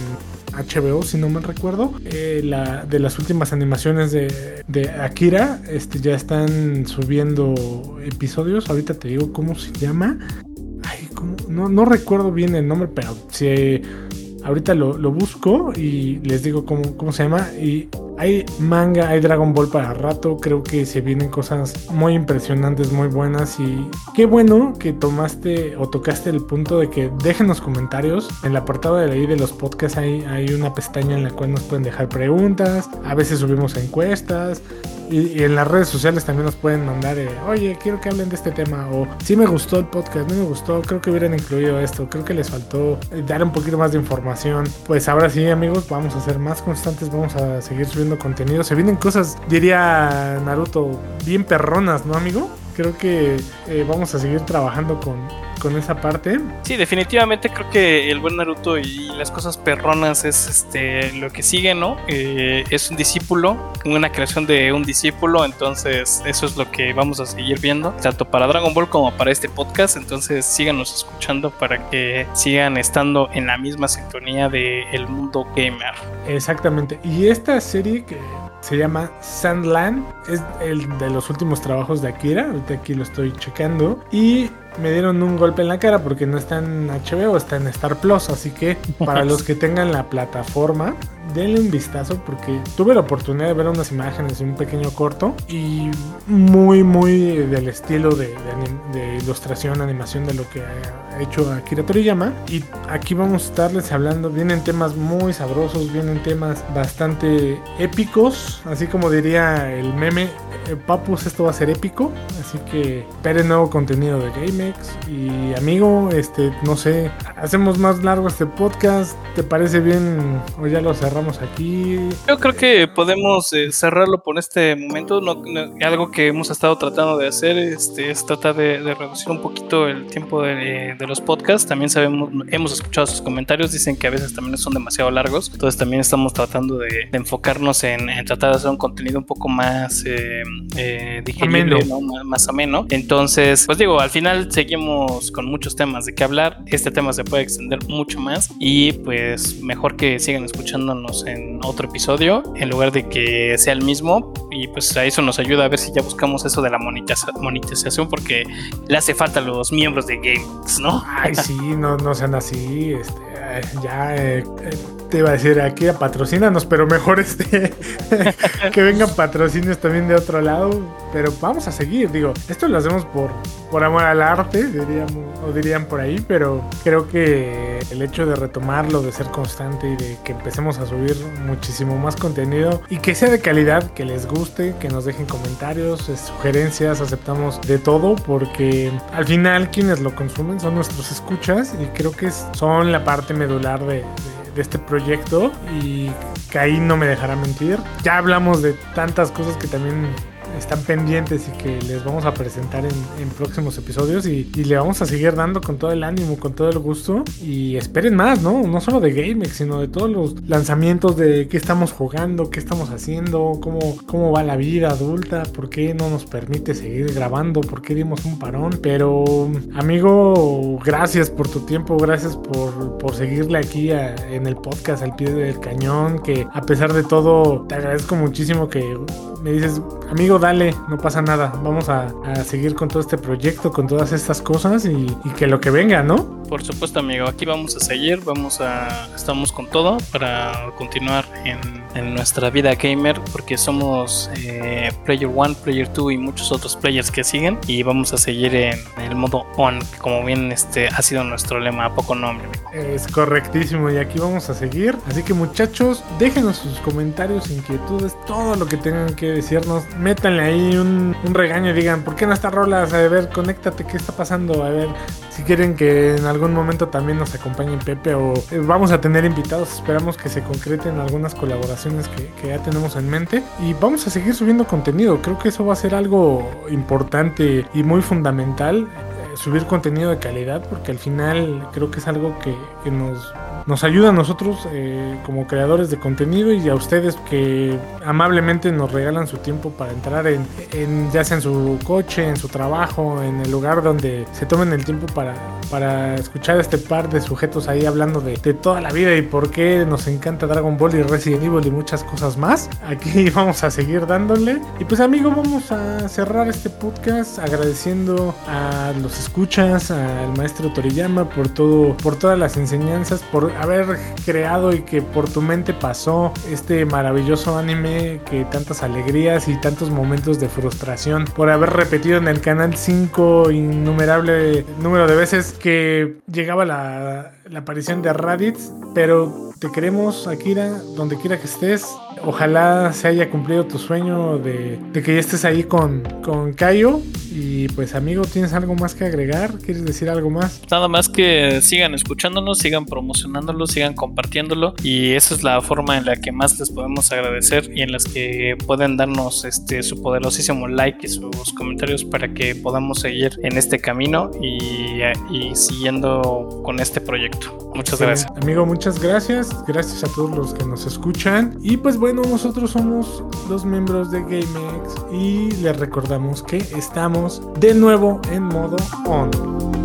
en H B O, si no mal recuerdo, eh, la, de las últimas animaciones de, de Akira, este, ya están subiendo episodios. Ahorita te digo cómo se llama. Ay, ¿cómo? No, no recuerdo bien el nombre, pero si eh, ahorita lo, lo busco y les digo cómo, cómo se llama. Y hay manga, hay Dragon Ball para rato. Creo que se vienen cosas muy impresionantes, muy buenas. Y qué bueno que tomaste o tocaste el punto de que dejen los comentarios. En el apartado de ahí de los podcasts hay, hay una pestaña en la cual nos pueden dejar preguntas. A veces subimos encuestas. Y, y en las redes sociales también nos pueden mandar, eh, oye, quiero que hablen de este tema, o sí me gustó el podcast, no me gustó, creo que hubieran incluido esto, creo que les faltó eh, dar un poquito más de información. Pues ahora sí, amigos, vamos a ser más constantes, vamos a seguir subiendo contenido. Se vienen cosas, diría Naruto, bien perronas, ¿no, amigo? Creo que eh, vamos a seguir trabajando con, con esa parte. Sí, definitivamente creo que el buen Naruto y las cosas perronas es este lo que sigue, ¿no? Eh, es un discípulo, una creación de un discípulo, entonces eso es lo que vamos a seguir viendo, tanto para Dragon Ball como para este podcast. Entonces síganos escuchando para que sigan estando en la misma sintonía del mundo gamer. Exactamente, y esta serie que se llama Sandland, es el de los últimos trabajos de Akira, ahorita aquí lo estoy checando, y me dieron un golpe en la cara porque no está en H B O, está en Star Plus, así que para los que tengan la plataforma, denle un vistazo porque tuve la oportunidad de ver unas imágenes de un pequeño corto y muy muy del estilo de, de, anim, de ilustración, animación de lo que ha hecho Akira Toriyama. Y aquí vamos a estarles hablando, vienen temas muy sabrosos, vienen temas bastante épicos, así como diría el meme, eh, Papus, esto va a ser épico, así que esperen nuevo contenido de GameX. Y amigo, este, no sé, hacemos más largo este podcast, ¿te parece bien o ya lo cerramos aquí? Yo creo que podemos eh, cerrarlo por este momento. No, no, algo que hemos estado tratando de hacer este, es tratar de, de reducir un poquito el tiempo de, de los podcasts. También sabemos, hemos escuchado sus comentarios, dicen que a veces también son demasiado largos, entonces también estamos tratando de, de enfocarnos en, en tratar de hacer un contenido un poco más eh, eh, digerible, ameno. ¿no? Más, más ameno. Entonces, pues digo, al final seguimos con muchos temas de qué hablar. Este tema se puede extender mucho más y pues mejor que sigan escuchándonos en otro episodio en lugar de que sea el mismo, y pues a eso nos ayuda a ver si ya buscamos eso de la monetiza- monetización porque le hace falta a los miembros de GameX, ¿no? Ay, sí, no, no sean así, este, ya eh, te iba a decir aquí a patrocínanos, pero mejor este que vengan patrocinios también de otro lado, pero vamos a seguir, digo, esto lo hacemos por, por amor al arte, diríamos, o dirían por ahí, pero creo que el hecho de retomarlo, de ser constante y de que empecemos a subir muchísimo más contenido y que sea de calidad, que les guste, que nos dejen comentarios, sugerencias, aceptamos de todo porque al final quienes lo consumen son nuestros escuchas y creo que son la parte medular de, de, de este proyecto y que ahí no me dejará mentir. Ya hablamos de tantas cosas que también están pendientes y que les vamos a presentar en, en próximos episodios y, y le vamos a seguir dando con todo el ánimo, con todo el gusto y esperen más, ¿no? No solo de GameX, sino de todos los lanzamientos de qué estamos jugando, qué estamos haciendo, cómo, cómo va la vida adulta, por qué no nos permite seguir grabando, por qué dimos un parón, pero amigo, gracias por tu tiempo, gracias por, por seguirle aquí a, en el podcast al pie del cañón, que a pesar de todo te agradezco muchísimo que me dices, amigo, dale, no pasa nada, vamos a, a seguir con todo este proyecto, con todas estas cosas y, y que lo que venga, ¿no? Por supuesto, amigo, aquí vamos a seguir, vamos a, estamos con todo para continuar en, en nuestra vida gamer, porque somos eh, Player One, Player Two y muchos otros players que siguen, y vamos a seguir en el modo on, como bien este ha sido nuestro lema, ¿a poco no, amigo? Es correctísimo, y aquí vamos a seguir, así que muchachos, déjenos sus comentarios, inquietudes, todo lo que tengan que decirnos, métanle ahí un, un regaño y digan, ¿por qué no está rolas? A ver, conéctate, ¿qué está pasando? A ver, si quieren que en algún momento también nos acompañe Pepe o eh, vamos a tener invitados, esperamos que se concreten algunas colaboraciones que, que ya tenemos en mente y vamos a seguir subiendo contenido. Creo que eso va a ser algo importante y muy fundamental, eh, subir contenido de calidad, porque al final creo que es algo que, que nos nos ayuda a nosotros eh, como creadores de contenido y a ustedes que amablemente nos regalan su tiempo para entrar en, en ya sea en su coche, en su trabajo, en el lugar donde se tomen el tiempo para, para escuchar este par de sujetos ahí hablando de, de toda la vida y por qué nos encanta Dragon Ball y Resident Evil y muchas cosas más. Aquí vamos a seguir dándole y pues amigo, vamos a cerrar este podcast agradeciendo a los escuchas, al maestro Toriyama por todo, por todas las enseñanzas, por haber creado y que por tu mente pasó este maravilloso anime, que tantas alegrías y tantos momentos de frustración, por haber repetido en el canal cinco innumerable número de veces que llegaba la, la aparición de Raditz, pero te queremos, Akira, donde quiera que estés. Ojalá se haya cumplido tu sueño de, de que ya estés ahí con, con Kaio. Y pues amigo, ¿tienes algo más que agregar? ¿Quieres decir algo más? Nada más que sigan escuchándonos, sigan promocionándolo, sigan compartiéndolo, y esa es la forma en la que más les podemos agradecer y en las que pueden darnos este su poderosísimo like y sus comentarios para que podamos seguir en este camino y, y siguiendo con este proyecto. Muchas sí, gracias. Amigo, muchas gracias. Gracias a todos los que nos escuchan. Y pues bueno, nosotros somos los miembros de GameX y les recordamos que estamos de nuevo en modo on.